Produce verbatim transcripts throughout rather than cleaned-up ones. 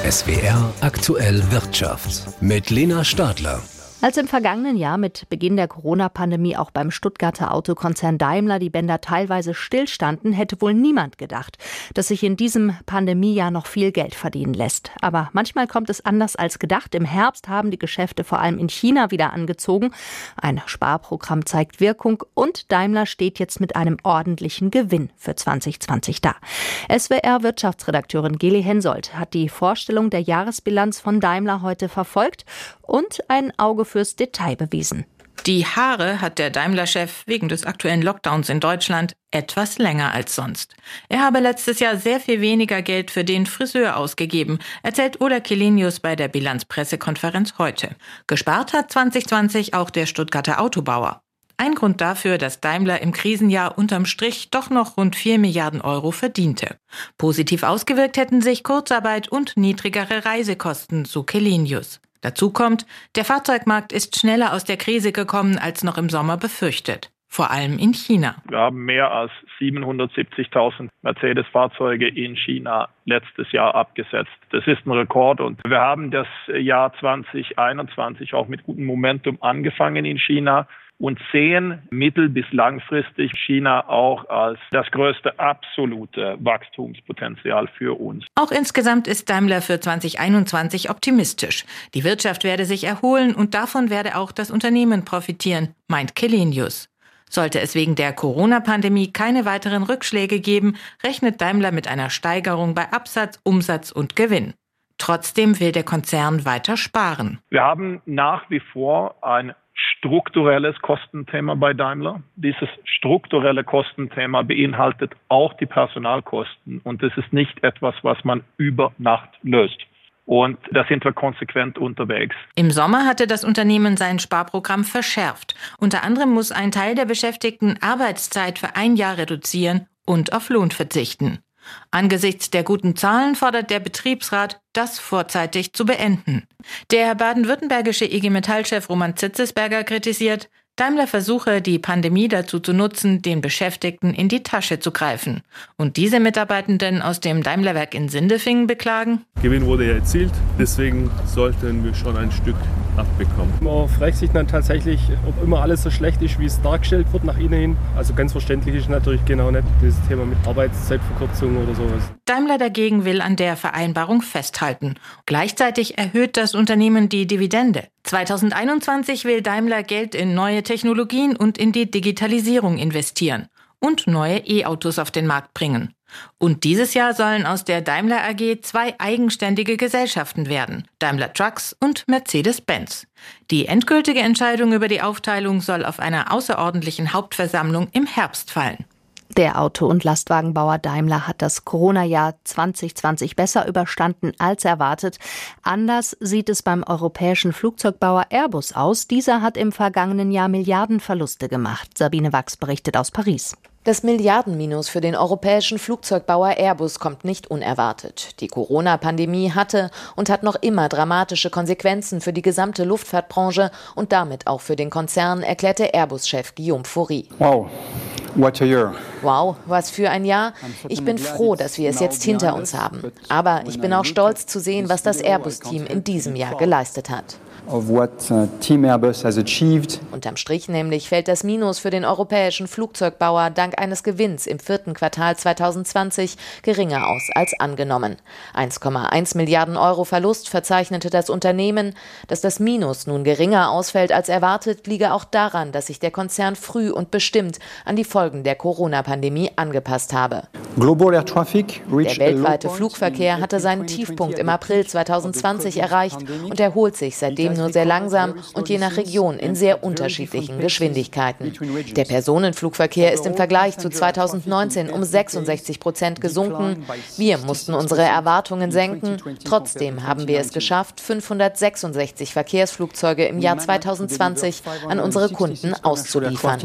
S W R Aktuell Wirtschaft mit Lena Stadler. Als im vergangenen Jahr mit Beginn der Corona-Pandemie auch beim Stuttgarter Autokonzern Daimler die Bänder teilweise stillstanden, hätte wohl niemand gedacht, dass sich in diesem Pandemiejahr noch viel Geld verdienen lässt. Aber manchmal kommt es anders als gedacht. Im Herbst haben die Geschäfte vor allem in China wieder angezogen. Ein Sparprogramm zeigt Wirkung und Daimler steht jetzt mit einem ordentlichen Gewinn für zwanzig zwanzig da. S W R-Wirtschaftsredakteurin Geli Hensoldt hat die Vorstellung der Jahresbilanz von Daimler heute verfolgt und ein Auge fürs Detail bewiesen. Die Haare hat der Daimler-Chef wegen des aktuellen Lockdowns in Deutschland etwas länger als sonst. Er habe letztes Jahr sehr viel weniger Geld für den Friseur ausgegeben, erzählt Ola Källenius bei der Bilanzpressekonferenz heute. Gespart hat zwanzig zwanzig auch der Stuttgarter Autobauer. Ein Grund dafür, dass Daimler im Krisenjahr unterm Strich doch noch rund vier Milliarden Euro verdiente. Positiv ausgewirkt hätten sich Kurzarbeit und niedrigere Reisekosten, so Källenius. Dazu kommt, der Fahrzeugmarkt ist schneller aus der Krise gekommen als noch im Sommer befürchtet. Vor allem in China. Wir haben mehr als siebenhundertsiebzigtausend Mercedes-Fahrzeuge in China letztes Jahr abgesetzt. Das ist ein Rekord und wir haben das Jahr zwanzig einundzwanzig auch mit gutem Momentum angefangen in China und sehen mittel- bis langfristig China auch als das größte absolute Wachstumspotenzial für uns. Auch insgesamt ist Daimler für zwanzig einundzwanzig optimistisch. Die Wirtschaft werde sich erholen und davon werde auch das Unternehmen profitieren, meint Källenius. Sollte es wegen der Corona-Pandemie keine weiteren Rückschläge geben, rechnet Daimler mit einer Steigerung bei Absatz, Umsatz und Gewinn. Trotzdem will der Konzern weiter sparen. Wir haben nach wie vor ein strukturelles Kostenthema bei Daimler. Dieses strukturelle Kostenthema beinhaltet auch die Personalkosten und das ist nicht etwas, was man über Nacht löst. Und da sind wir konsequent unterwegs. Im Sommer hatte das Unternehmen sein Sparprogramm verschärft. Unter anderem muss ein Teil der Beschäftigten Arbeitszeit für ein Jahr reduzieren und auf Lohn verzichten. Angesichts der guten Zahlen fordert der Betriebsrat, das vorzeitig zu beenden. Der baden-württembergische I G Metall-Chef Roman Zitzesberger kritisiert, Daimler versuche, die Pandemie dazu zu nutzen, den Beschäftigten in die Tasche zu greifen. Und diese Mitarbeitenden aus dem Daimlerwerk in Sindelfingen beklagen: Gewinn wurde ja erzielt, deswegen sollten wir schon ein Stück abbekommen. Man fragt sich dann tatsächlich, ob immer alles so schlecht ist, wie es dargestellt wird nach innen hin. Also ganz verständlich ist natürlich genau nicht das Thema mit Arbeitszeitverkürzung oder sowas. Daimler dagegen will an der Vereinbarung festhalten. Gleichzeitig erhöht das Unternehmen die Dividende. zwanzig einundzwanzig will Daimler Geld in neue Technologien und in die Digitalisierung investieren und neue E-Autos auf den Markt bringen. Und dieses Jahr sollen aus der Daimler A G zwei eigenständige Gesellschaften werden, Daimler Trucks und Mercedes-Benz. Die endgültige Entscheidung über die Aufteilung soll auf einer außerordentlichen Hauptversammlung im Herbst fallen. Der Auto- und Lastwagenbauer Daimler hat das Corona-Jahr zwanzig zwanzig besser überstanden als erwartet. Anders sieht es beim europäischen Flugzeugbauer Airbus aus. Dieser hat im vergangenen Jahr Milliardenverluste gemacht. Sabine Wachs berichtet aus Paris. Das Milliardenminus für den europäischen Flugzeugbauer Airbus kommt nicht unerwartet. Die Corona-Pandemie hatte und hat noch immer dramatische Konsequenzen für die gesamte Luftfahrtbranche und damit auch für den Konzern, erklärte Airbus-Chef Guillaume Faury. Wow, what a year. Wow, was für ein Jahr. Ich bin froh, dass wir es jetzt hinter uns haben. Aber ich bin auch stolz zu sehen, was das Airbus-Team in diesem Jahr geleistet hat. Of what uh, Team Airbus has achieved. Unterm Strich nämlich fällt das Minus für den europäischen Flugzeugbauer dank eines Gewinns im vierten Quartal zwanzig zwanzig geringer aus als angenommen. eins Komma eins Milliarden Euro Verlust verzeichnete das Unternehmen. Dass das Minus nun geringer ausfällt als erwartet, liege auch daran, dass sich der Konzern früh und bestimmt an die Folgen der Corona-Pandemie angepasst habe. Global Air Traffic der weltweite Flugverkehr hatte seinen Tiefpunkt im April zwanzig zwanzig erreicht und erholt sich seitdem nur sehr langsam und je nach Region in sehr unterschiedlichen Geschwindigkeiten. Der Personenflugverkehr ist im Vergleich zu zwanzig neunzehn um sechsundsechzig Prozent gesunken. Wir mussten unsere Erwartungen senken. Trotzdem haben wir es geschafft, fünfhundertsechsundsechzig Verkehrsflugzeuge im Jahr zwanzig zwanzig an unsere Kunden auszuliefern.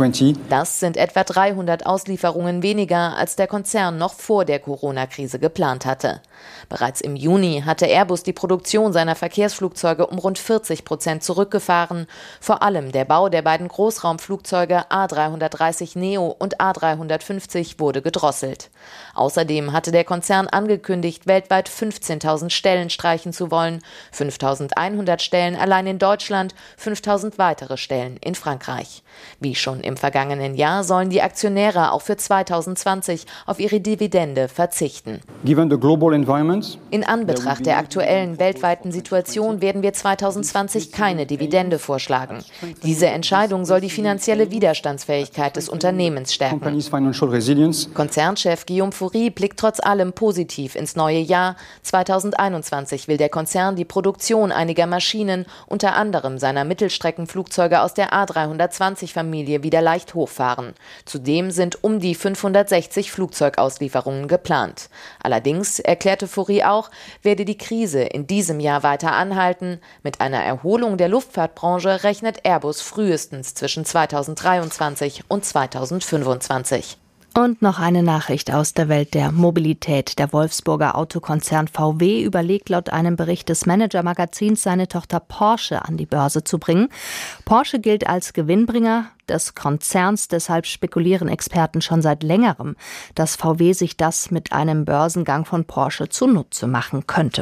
Das sind etwa dreihundert Auslieferungen weniger, als der Konzern noch vor der Corona-Krise geplant hatte. Bereits im Juni hatte Airbus die Produktion seiner Verkehrsflugzeuge um rund vierzig Prozent zurückgefahren. Vor allem der Bau der beiden Großraumflugzeuge A dreihundertdreißig Neo und A dreihundertfünfzig wurde gedrosselt. Außerdem hatte der Konzern angekündigt, weltweit fünfzehntausend Stellen streichen zu wollen. fünftausendeinhundert Stellen allein in Deutschland, fünftausend weitere Stellen in Frankreich. Wie schon im vergangenen Jahr sollen die Aktionäre auch für zweitausendzwanzig auf ihre Dividende verzichten. Given the global environment, in Anbetracht der aktuellen weltweiten Situation werden wir zweitausendzwanzig keine Dividende vorschlagen. Diese Entscheidung soll die finanzielle Widerstandsfähigkeit des Unternehmens stärken. Konzernchef Guillaume Faury blickt trotz allem positiv ins neue Jahr. zweitausendeinundzwanzig will der Konzern die Produktion einiger Maschinen, unter anderem seiner Mittelstreckenflugzeuge aus der A dreihundertzwanzig-Familie, wieder leicht hochfahren. Zudem sind um die fünfhundertsechzig Flugzeugauslieferungen geplant. Allerdings, erklärte Faury auch, werde die Krise in diesem Jahr weiter anhalten. Mit einer Erholung der Luftfahrtbranche rechnet Airbus frühestens zwischen zweitausenddreiundzwanzig und zweitausendfünfundzwanzig. Und noch eine Nachricht aus der Welt der Mobilität. Der Wolfsburger Autokonzern V W überlegt laut einem Bericht des Manager-Magazins, seine Tochter Porsche an die Börse zu bringen. Porsche gilt als Gewinnbringer des Konzerns, deshalb spekulieren Experten schon seit längerem, dass V W sich das mit einem Börsengang von Porsche zunutze machen könnte.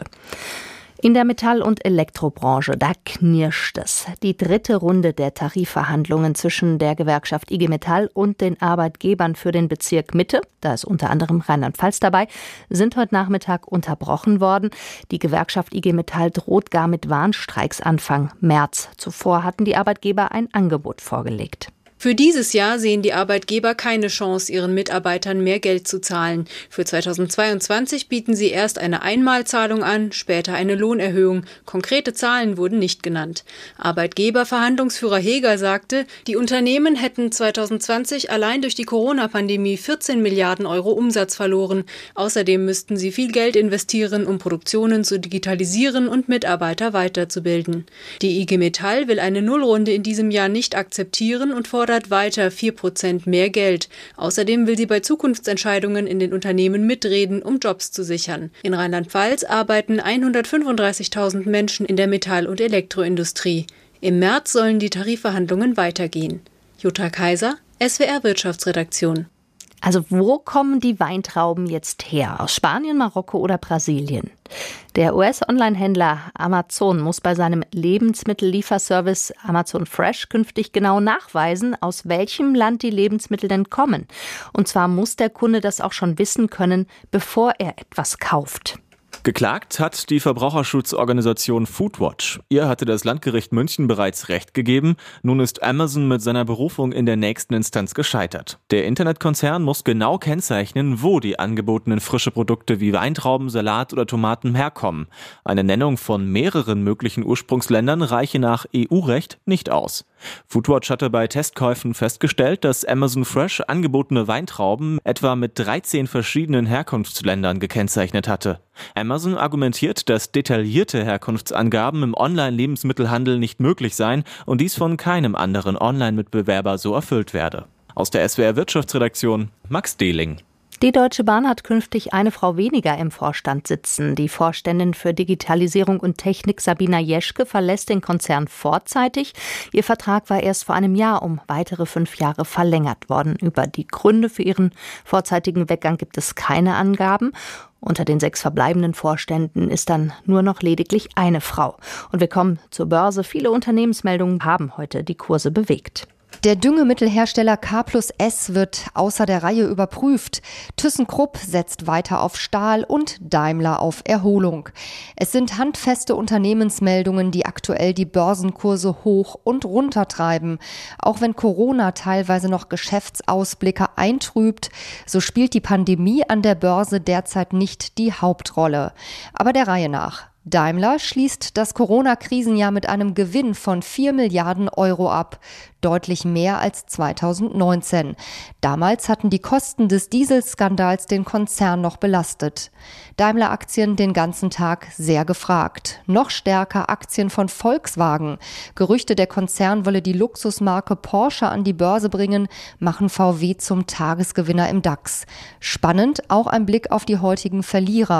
In der Metall- und Elektrobranche, da knirscht es. Die dritte Runde der Tarifverhandlungen zwischen der Gewerkschaft I G Metall und den Arbeitgebern für den Bezirk Mitte, da ist unter anderem Rheinland-Pfalz dabei, sind heute Nachmittag unterbrochen worden. Die Gewerkschaft I G Metall droht gar mit Warnstreiks Anfang März. Zuvor hatten die Arbeitgeber ein Angebot vorgelegt. Für dieses Jahr sehen die Arbeitgeber keine Chance, ihren Mitarbeitern mehr Geld zu zahlen. Für zweitausendzweiundzwanzig bieten sie erst eine Einmalzahlung an, später eine Lohnerhöhung. Konkrete Zahlen wurden nicht genannt. Arbeitgeberverhandlungsführer Heger sagte, die Unternehmen hätten zweitausendzwanzig allein durch die Corona-Pandemie vierzehn Milliarden Euro Umsatz verloren. Außerdem müssten sie viel Geld investieren, um Produktionen zu digitalisieren und Mitarbeiter weiterzubilden. Die I G Metall will eine Nullrunde in diesem Jahr nicht akzeptieren und fordert weiter vier Prozent mehr Geld. Außerdem will sie bei Zukunftsentscheidungen in den Unternehmen mitreden, um Jobs zu sichern. In Rheinland-Pfalz arbeiten hundertfünfunddreißigtausend Menschen in der Metall- und Elektroindustrie. Im März sollen die Tarifverhandlungen weitergehen. Jutta Kaiser, S W R Wirtschaftsredaktion. Also wo kommen die Weintrauben jetzt her? Aus Spanien, Marokko oder Brasilien? Der U S-Online-Händler Amazon muss bei seinem Lebensmittellieferservice Amazon Fresh künftig genau nachweisen, aus welchem Land die Lebensmittel denn kommen. Und zwar muss der Kunde das auch schon wissen können, bevor er etwas kauft. Geklagt hat die Verbraucherschutzorganisation Foodwatch. Ihr hatte das Landgericht München bereits Recht gegeben. Nun ist Amazon mit seiner Berufung in der nächsten Instanz gescheitert. Der Internetkonzern muss genau kennzeichnen, wo die angebotenen frische Produkte wie Weintrauben, Salat oder Tomaten herkommen. Eine Nennung von mehreren möglichen Ursprungsländern reiche nach E U-Recht nicht aus. Foodwatch hatte bei Testkäufen festgestellt, dass Amazon Fresh angebotene Weintrauben etwa mit dreizehn verschiedenen Herkunftsländern gekennzeichnet hatte. Amazon argumentiert, dass detaillierte Herkunftsangaben im Online-Lebensmittelhandel nicht möglich seien und dies von keinem anderen Online-Mitbewerber so erfüllt werde. Aus der S W R Wirtschaftsredaktion Max Dehling. Die Deutsche Bahn hat künftig eine Frau weniger im Vorstand sitzen. Die Vorständin für Digitalisierung und Technik Sabina Jeschke verlässt den Konzern vorzeitig. Ihr Vertrag war erst vor einem Jahr um weitere fünf Jahre verlängert worden. Über die Gründe für ihren vorzeitigen Weggang gibt es keine Angaben. Unter den sechs verbleibenden Vorständen ist dann nur noch lediglich eine Frau. Und wir kommen zur Börse. Viele Unternehmensmeldungen haben heute die Kurse bewegt. Der Düngemittelhersteller K plus S wird außer der Reihe überprüft. ThyssenKrupp setzt weiter auf Stahl und Daimler auf Erholung. Es sind handfeste Unternehmensmeldungen, die aktuell die Börsenkurse hoch und runter treiben. Auch wenn Corona teilweise noch Geschäftsausblicke eintrübt, so spielt die Pandemie an der Börse derzeit nicht die Hauptrolle. Aber der Reihe nach. Daimler schließt das Corona-Krisenjahr mit einem Gewinn von vier Milliarden Euro ab, deutlich mehr als zweitausendneunzehn. Damals hatten die Kosten des Dieselskandals den Konzern noch belastet. Daimler-Aktien den ganzen Tag sehr gefragt. Noch stärker Aktien von Volkswagen. Gerüchte, der Konzern wolle die Luxusmarke Porsche an die Börse bringen, machen V W zum Tagesgewinner im DAX. Spannend auch ein Blick auf die heutigen Verlierer.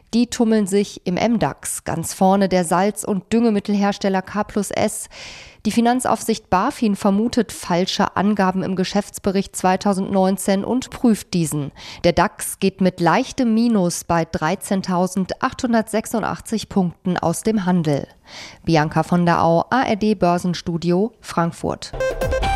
Die tummeln sich im M DAX, ganz vorne der Salz- und Düngemittelhersteller K plus S. Die Finanzaufsicht BaFin vermutet falsche Angaben im Geschäftsbericht zweitausendneunzehn und prüft diesen. Der DAX geht mit leichtem Minus bei dreizehntausendachthundertsechsundachtzig Punkten aus dem Handel. Bianca von der Au, A R D Börsenstudio, Frankfurt.